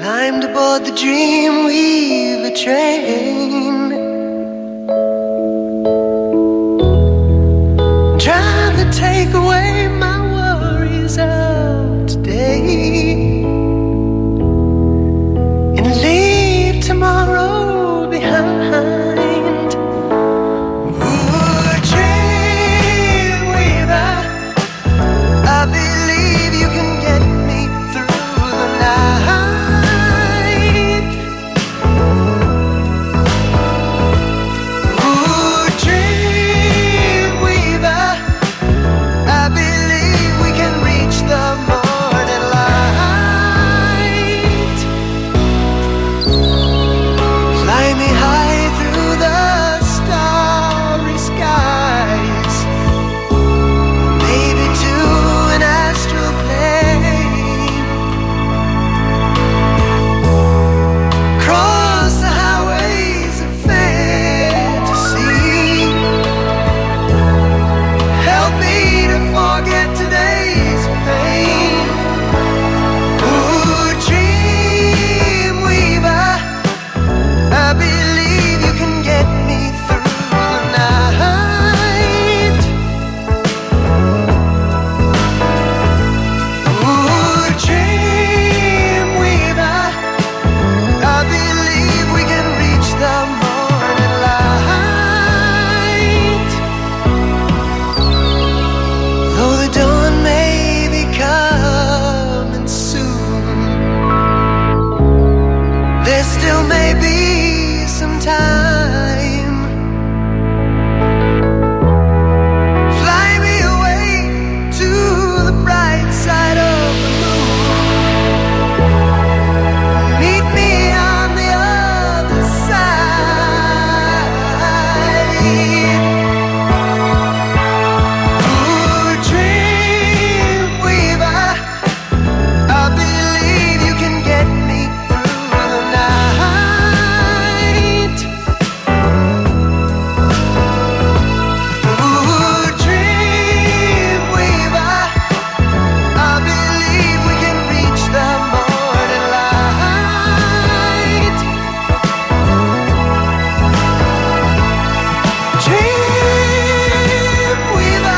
Climbed aboard the Dreamweaver train, trying to take away my worries of today and leave tomorrow behind. Ooh, Dreamweaver, I believe you can get me through the night. Ooh, Dreamweaver, I believe we can reach the morning light. Fly me high through the starry skies, maybe to an astral plane. Cross the highways of fantasy, help me to forget today's pain. Ooh, Dreamweaver, I believe you can get me through the night. Ooh, Dreamweaver, I believe we can reach the morning light. Though the dawn may be coming soon, there still may be some time. Fly me away to the bright side of the moon. Meet me on the other side. Ooh, Dreamweaver, I believe you can get me through the night. Ooh, Dreamweaver, I believe we can reach the morning light. Dreamweaver.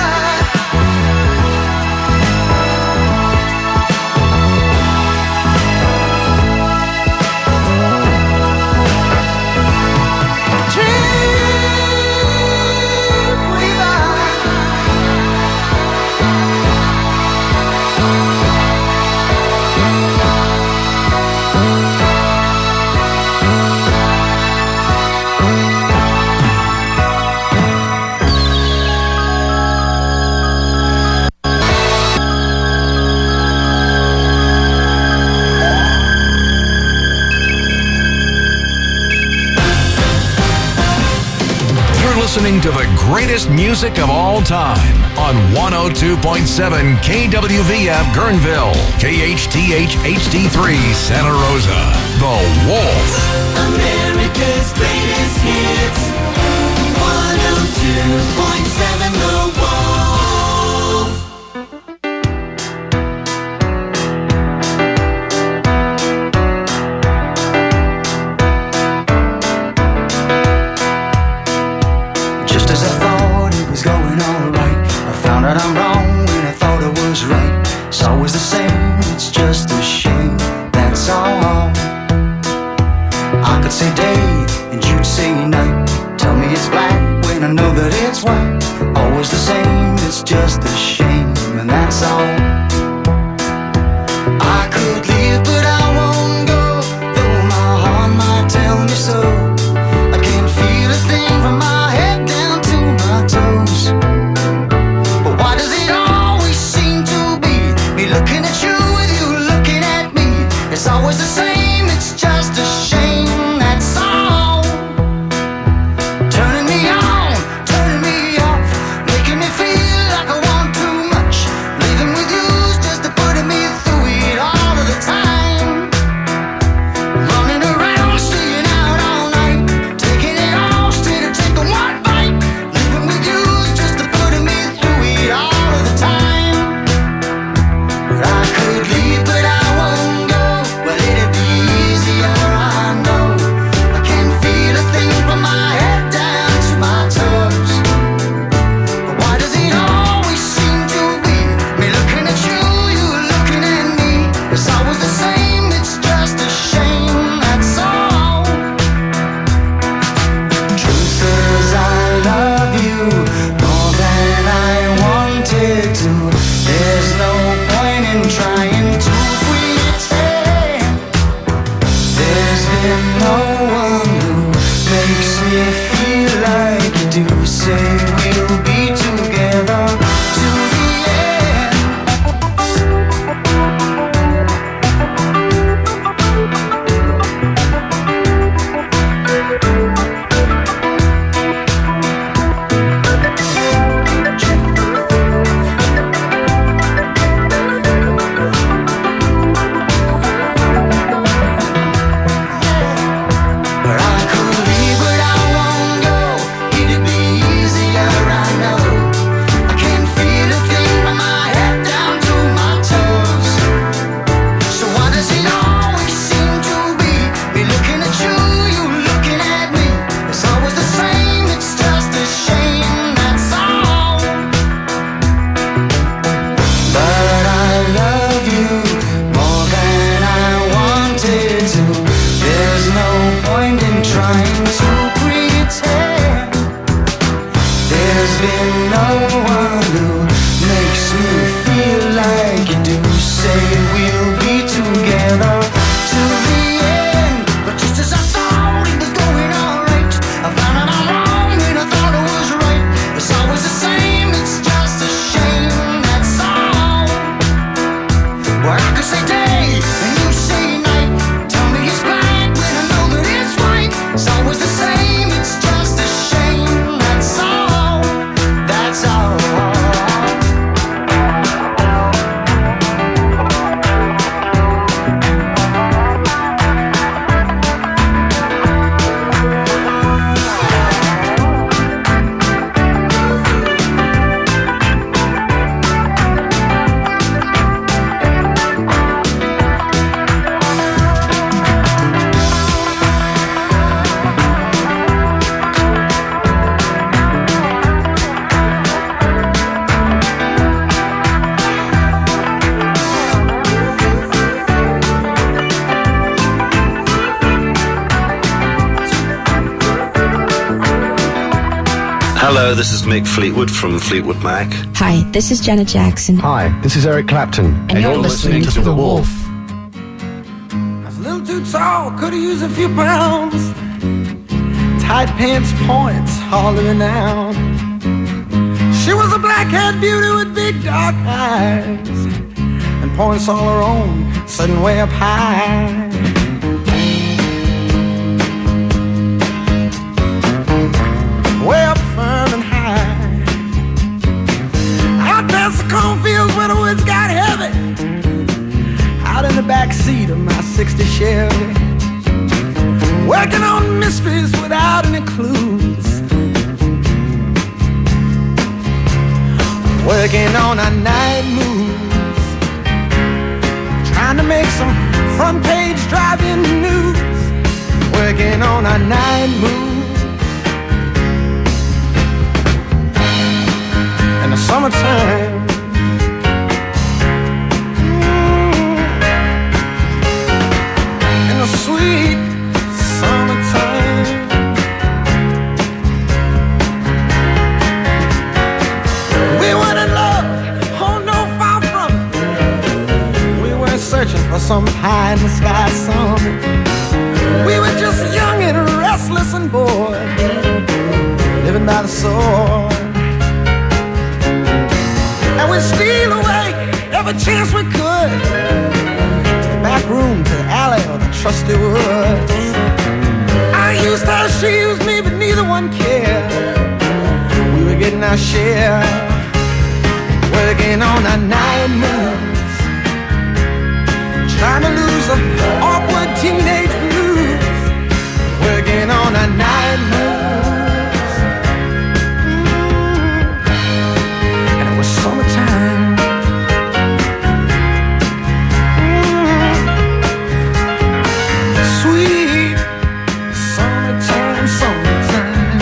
You're listening to the greatest music of all time on 102.7 KWVF Guerneville, KHTH HD3 Santa Rosa. The Wolf. America's greatest hits. 102.7 The Wolf. Just as I thought it was going alright, I found out I'm wrong when I thought I was right. It's always the same, it's just a shame, that's all. I could say day and you'd say night. Tell me it's black when I know that it's white. Always the same, it's just a shame, and that's all. I could leave but I won't go, though my heart might tell me so. I can't feel a thing from my head down to my toes. But why does it always seem to be me looking at you with you looking at me? It's always the same, it's just a shame, that's all. Turning me on, turning me off, making me feel like I want too much. Leaving with you's just to putting me through it all of the time. Running around, staying out all night, taking it all straight or taking one bite. Leaving with you's just to putting me through it all of the time. But I could leave, but I won't go. Well, it'd be trying to pretend. There's been no one who makes me feel like you do. Say we'll be together till the end. Hello, this is Mick Fleetwood from Fleetwood Mac. Hi, this is Janet Jackson. Hi, this is Eric Clapton. And you're listening to The Wolf. I was a little too tall, could have used a few pounds. Tight pants points, hollering out. She was a black-haired beauty with big dark eyes and points all her own, sitting way up high. Way up firm and high. Out past the cornfields where the woods got heavy. Out in the back seat of my 60 Chevy. Working on mysteries without any clues. Working on our night moves. Trying to make some front page drive-in news. Working on our night moves. In the summertime, in the sweet summertime, we weren't in love, oh no, far from it. We weren't searching for some pie in the sky summit. We were just young and restless and bored, living by the sword. And we'd steal away every chance we could, to the back room, to the alley, or the trusty woods. I used her, she used me, but neither one cared. We were getting our share, working on our night moves, trying to lose the awkward teenage blues, working on our night moves. Summertime, sweet summertime, summertime.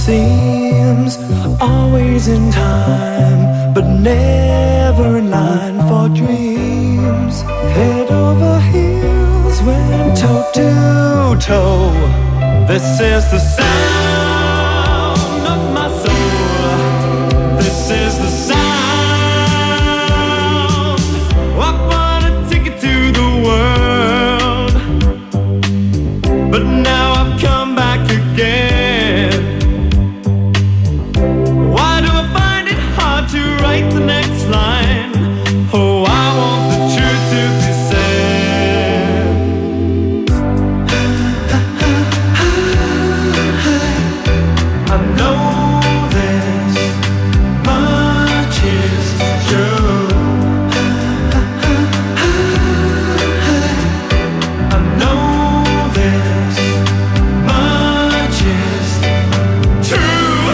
seems always in time, but never in line for dreams. Head over heels, went toe to toe. This is the sound of my soul. This is the sound. I want a ticket to the world, but now I've come back again. Why do I find it hard to write the next line? Oh, I want the truth to be said. I know this much is true. I know this much is true.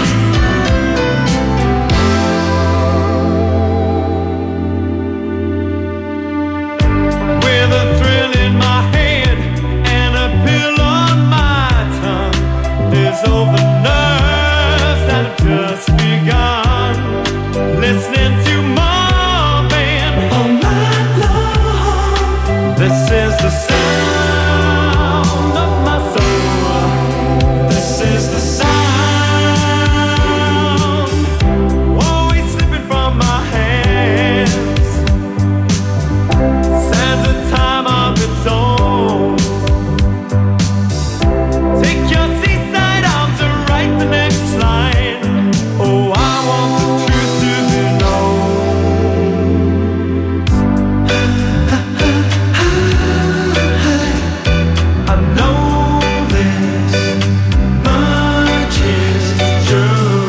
With a thrill in my head and a pill on my tongue, there's over nerves that have just begun. Listening to Marvin all night long. This is the sound of my soul. This is the sound, always slipping from my hands. Sands a time of its own. Take your seaside arms and write the next line. Oh, I want the truth to be known. I know this much is true.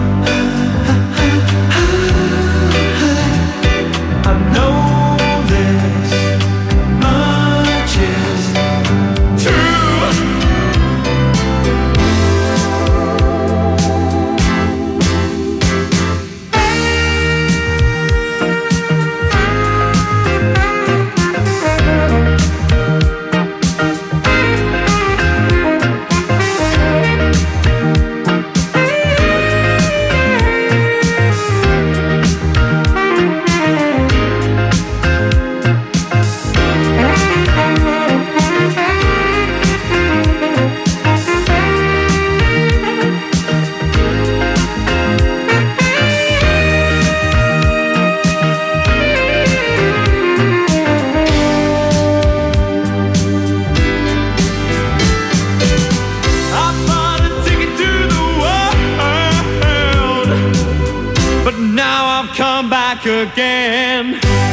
I know this much is true. I bought a ticket to the world, but now I've come back again.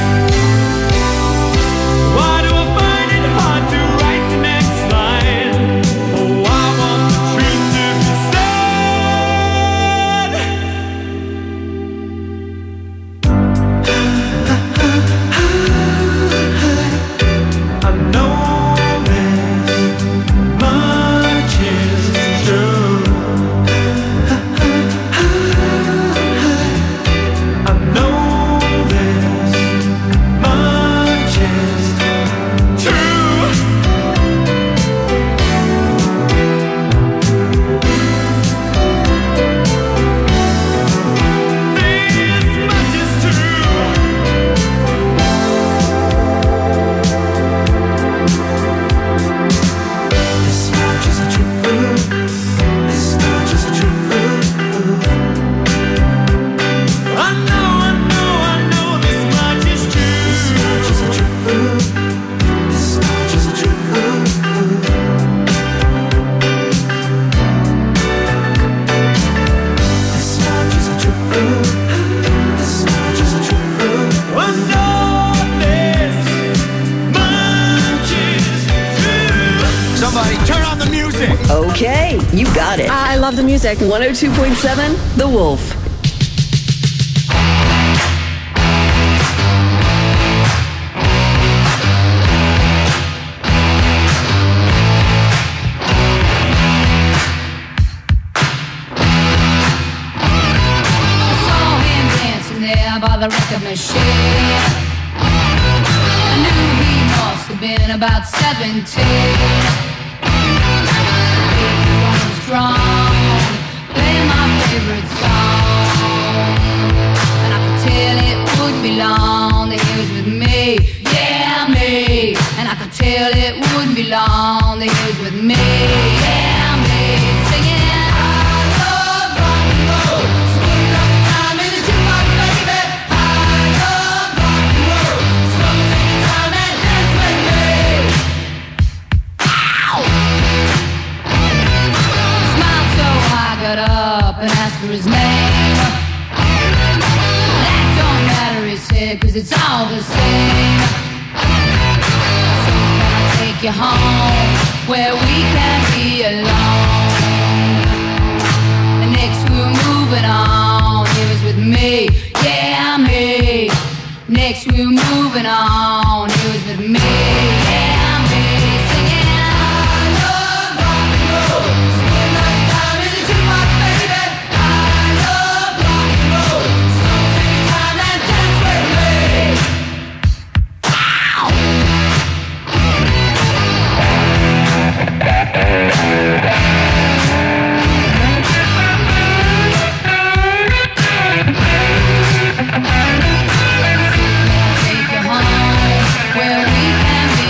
Why do I find it hard to write the next line? Oh, I want the truth to be said. I know this much is true. I know this much is true. This much is true. This much is true. This much is true. I know this much is true. This much is true. This much is true. This much is true. This much is true. I know this much is true. Somebody turn on the music. Okay, you got it. I love the music. 102.7 The Wolf. I saw him dancing there by the record machine. I knew he must have been about 17. He was strong, playing my favorite song. And I could tell it wouldn't be long that he was with me, yeah, me. And I could tell it wouldn't be long that he was with me, yeah, me. Singing, I love rock and roll. Spend enough time in the jukebox, baby. I love rock and roll. So come and take your time and dance with me. Ow! He smiled so I got up and asked for his name. That don't matter, he said, 'cause it's all the same. So can I take you home where we can be alone? And next we were moving on. He was with me, yeah, me. Next we were moving on. He was with me, yeah, me. Singing, I love rock and roll. Spend enough time in the jukebox, baby. I love rock and roll. So take your time and dance with me. Ow! Take you home where we can be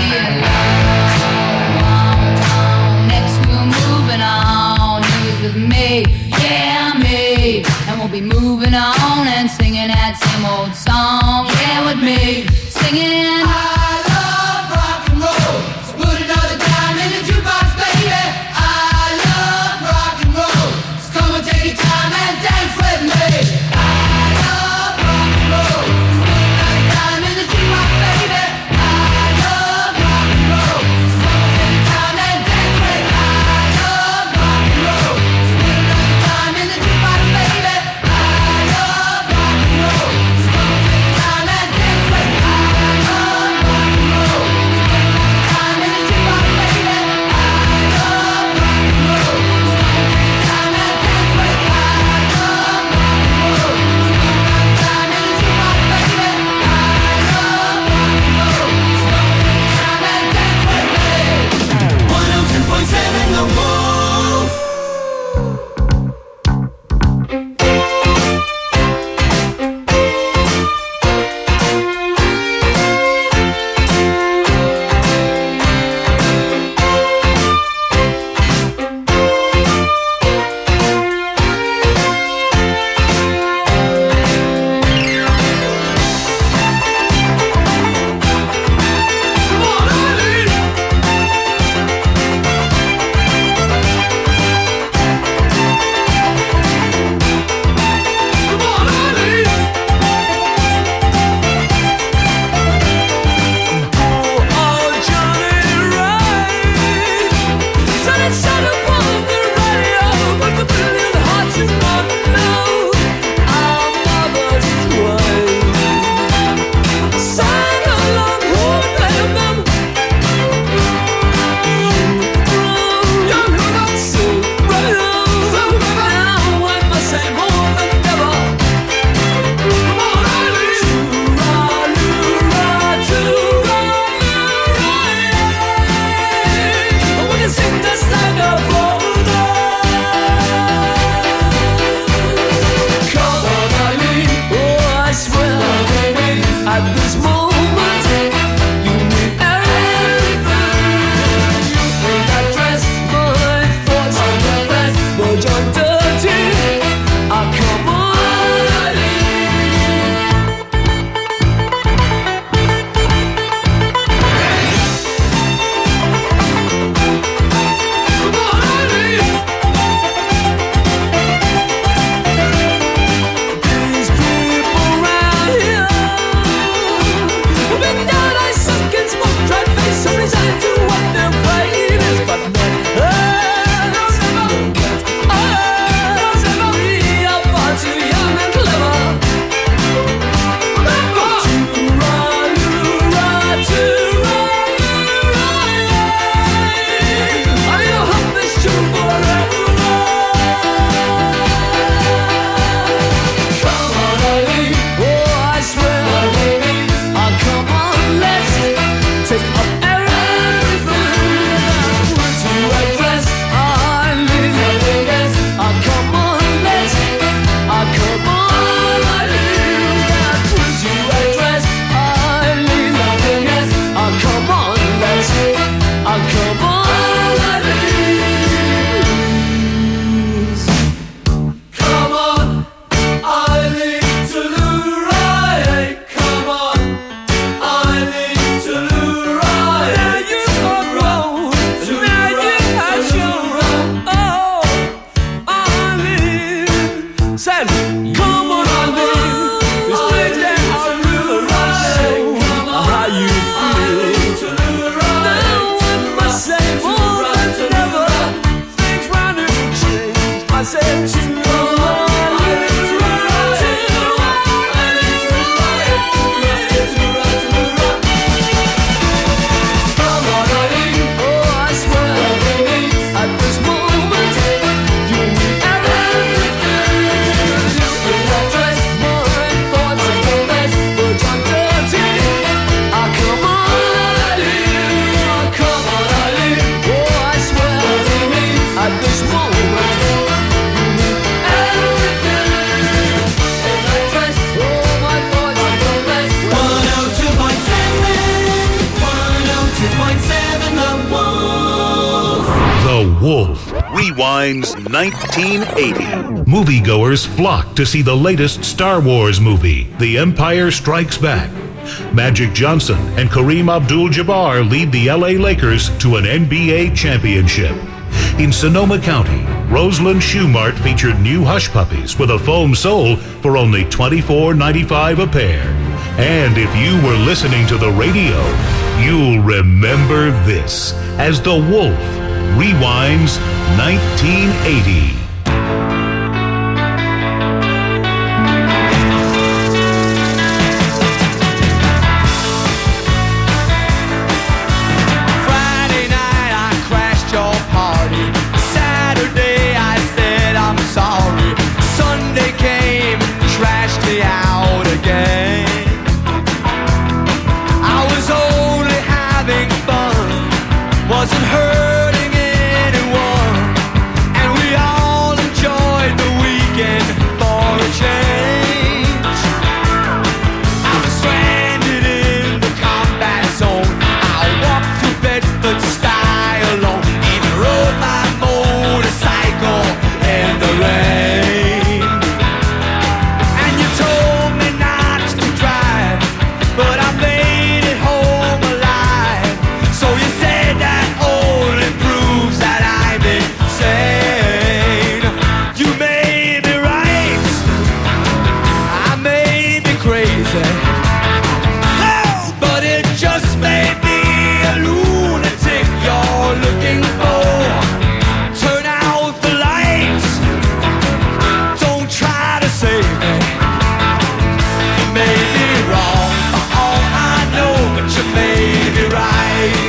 alone. Next we're moving on. He was with me, yeah, me. And we'll be moving on and singing that same old song, yeah, with me. Singing, I love rock and roll. So put another dime in the jukebox, baby. I love rock and roll. So come and take your time and dance with me. I love rock and roll. So put another dime in the jukebox, baby. I love rock and roll. So come and take your time and dance with me. I love rock and roll. So put another dime in the jukebox, baby. I love rock and roll. So come and take your time and dance with me. I love rock and roll. Wolf rewinds 1980. Moviegoers flock to see the latest Star Wars movie, The Empire Strikes Back. Magic Johnson and Kareem Abdul-Jabbar lead the LA Lakers to an NBA championship. In Sonoma County, Roseland Shoe Mart featured new hush puppies with a foam sole for only $24.95 a pair. And if you were listening to the radio, you'll remember this as The Wolf rewinds 1980. Wasn't hurting anyone, and we all enjoyed the weekend for a change. I was stranded in the combat zone. I walked to Bedford style alone, even rode my motorcycle in the rain. And you told me not to drive, but I made it home alive. So you said that only proves that I'm insane. You may be right, I may be crazy, oh, but it just may be a lunatic you're looking for. Turn out the lights, don't try to save me. You may be wrong for all I know, but you may be right.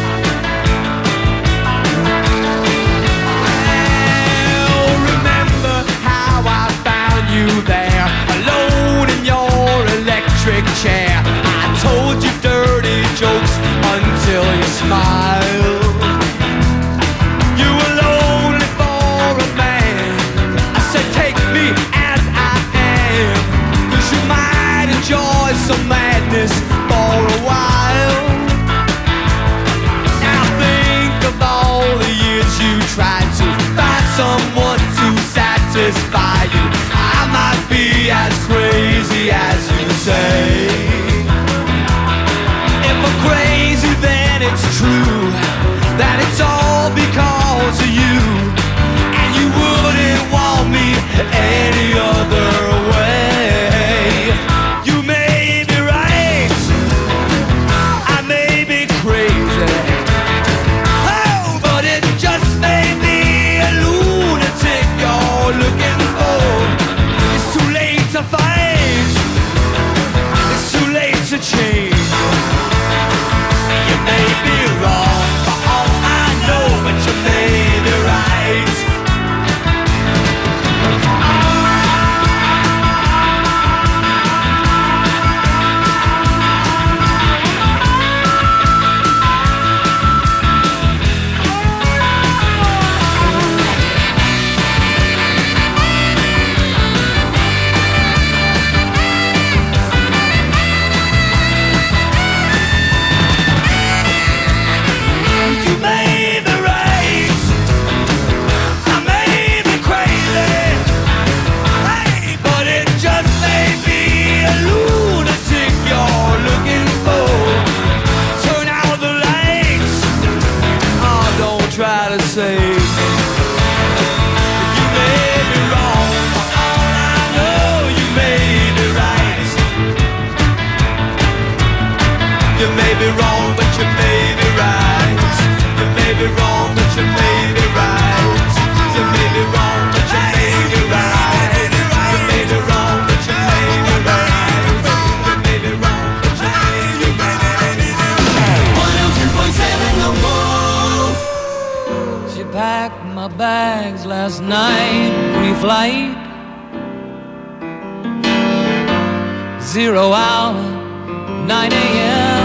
You there, alone in your electric chair. I told you dirty jokes until you smiled. You were lonely for a man. I said take me as I am, 'cause you might enjoy some madness for a while. Now think of all the years you tried to find someone to satisfy you. I might be as crazy as you say. If I'm crazy, then it's true that it's all because of you, and you wouldn't want me any other way. You may be right, I may be crazy, oh, but it just may be a lunatic you're looking for. To fight, it's too late to change. You may be wrong for all I know, but you may be right. Bags last night, pre-flight, 0 hour, 9 a.m.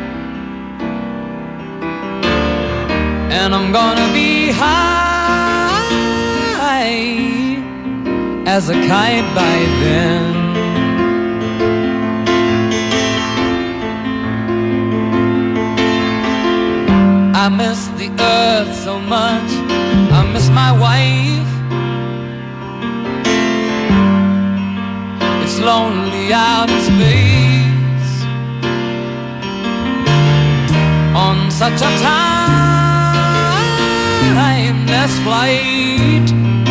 And I'm gonna be high as a kite by then. I miss the earth so much, my wife. It's lonely out in space on such a timeless flight.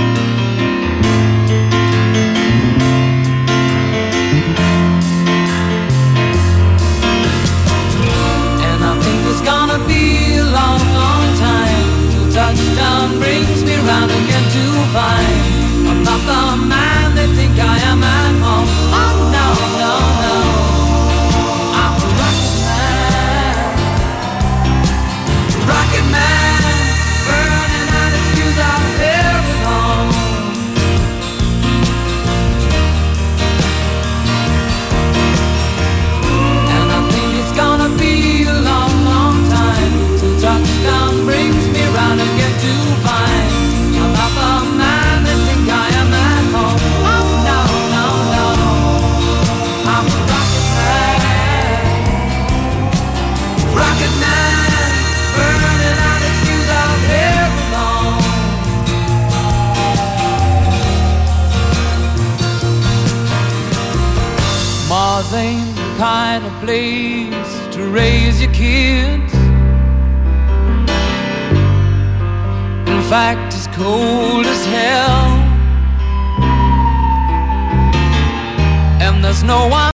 And I think it's gonna be a long, long time till touchdown brings me round again to find I'm not the man they think I am at home. Oh no, no, no, I'm a rocket man. Rocket man, burning out his fuse out there alone. And I think it's gonna be a long, long time till touchdown brings me round again to find I'm not the man they think I am at home. Oh no, no, no, I'm a rocket man. Rocket man, burning out his fuse out here alone. Mars ain't the kind of place to raise your kids. In fact, it's cold as hell, and there's no one